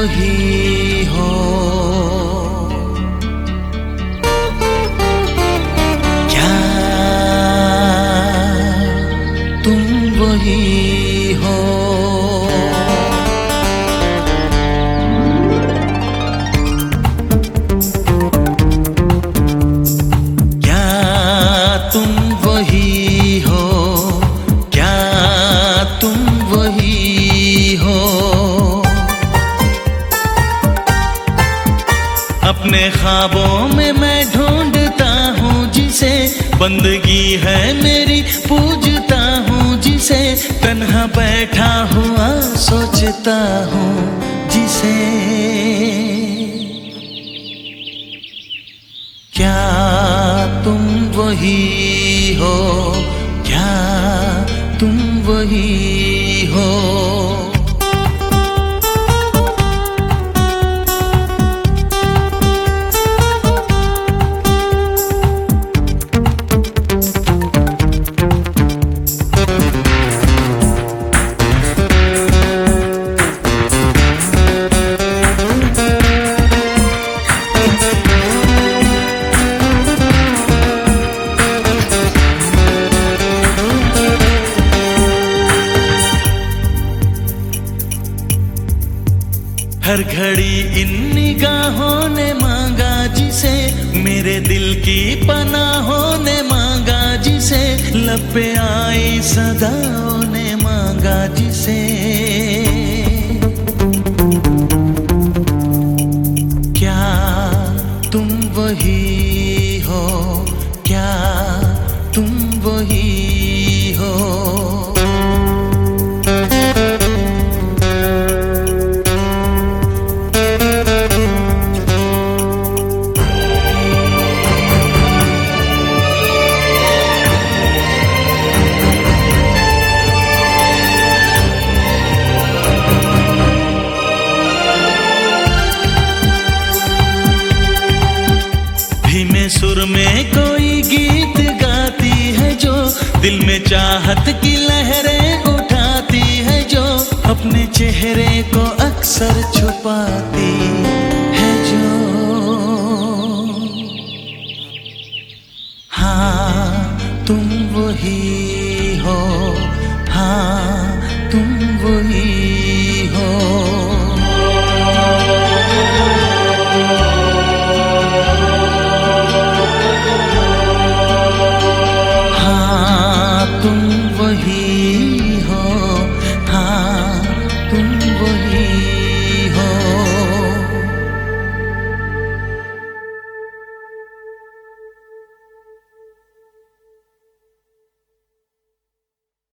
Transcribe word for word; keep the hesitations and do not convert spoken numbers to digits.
वही हो, क्या तुम वही हो। क्या तुम वही हो, क्या तुम वही हो। अपने ख्वाबों में मैं ढूंढता हूँ जिसे, बंदगी है मेरी पूजता हूँ जिसे, तन्हा बैठा हुआ सोचता हूँ जिसे। क्या तुम वही हो, क्या तुम वही हो। हर घड़ी इन निगाहों ने मांगा जिसे, मेरे दिल की पनाहों ने मांगा जिसे, लब पे आई सदाओं ने मांगा जिसे। क्या तुम वही हो, क्या तुम वही हो। धीमे सुर में कोई गीत गाती है जो, दिल में चाहत की लहरें उठाती है जो, अपने चेहरे को अक्सर छुपाती है जो। हाँ तुम वही हो, हाँ तुम वही